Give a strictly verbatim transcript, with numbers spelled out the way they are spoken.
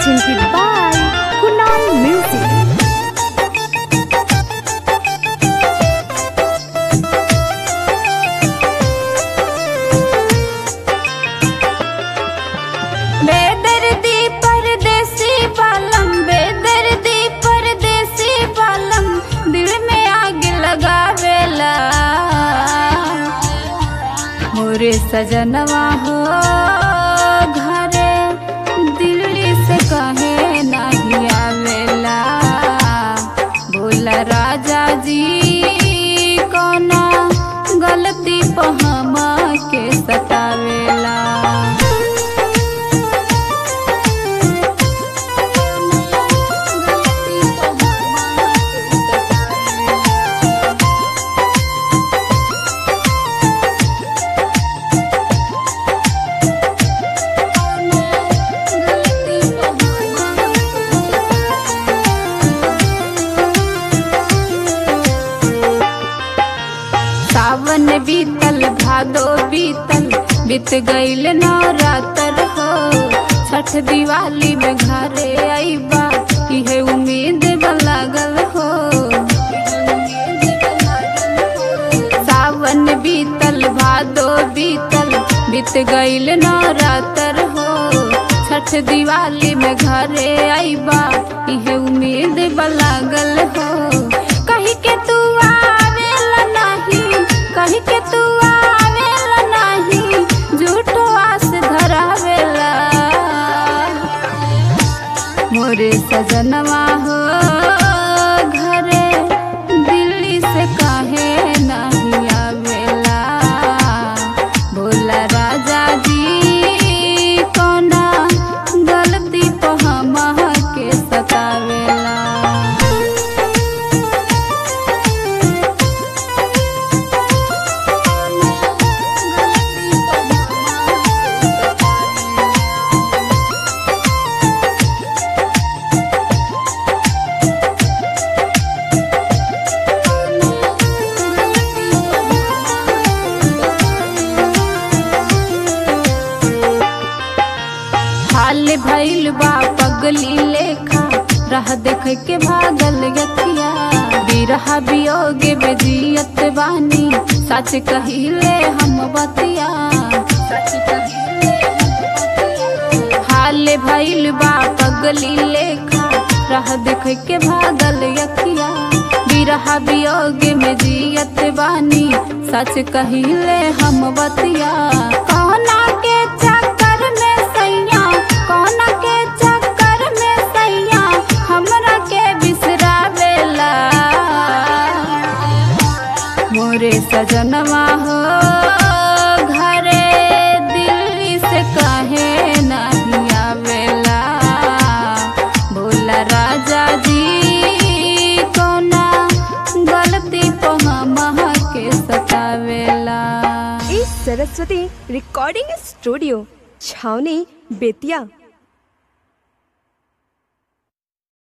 presented by Kunal Music. बेदर्दी परदेसी बालम, बेदर्दी परदेसी बालम, दिल में आग लगावेला। मोरे सजनवा हो घरे दिल्ली से कहे नहीं आवेला। बोला राजा जी कौना गलती पे हम के सतावेला। सावन बीतल भादो बीतल, बीत गईल नवरात्र हो। छठ दिवाली में घरे आईबा, इहे उम्मीद लागल हो। सावन बीतल भादो बीतल, बीत गईल नवरात्र हो। छठ दिवाली में घरे आईबा, इहे उम्मीद लागल हो। कहीं के तू आवेला नहीं, कहीं के तू आवेला नहीं, झूठो आस धरावेला। मोरे सजनवा हो घरे दिल्ली से काहे नहीं आवेला। बोला राजा जी कौना गलती पे हम के सतावेला। हाल भइल बा पगली लेखा, राह देख के भागल यतिया। बिरहा वियोगे में जियत बानी, सच कहिले हम बतिया। हाल भइल बा पगली लेखा, राह देख के भागल यतिया। बिरहा वियोगे में जियत बानी, सच कहिले हम बतिया। कहना के चक्कर में सैया, कहना के चक्कर में सैया, हमरा के बिसरावेला। मोरे सजनवा हो घरे दिल्ली से काहे नहीं आवेला। बोला राजा जी कौना गलती पे हम के सतावेला। इस सरस्वती रिकॉर्डिंग स्टूडियो छावनी बेतिया।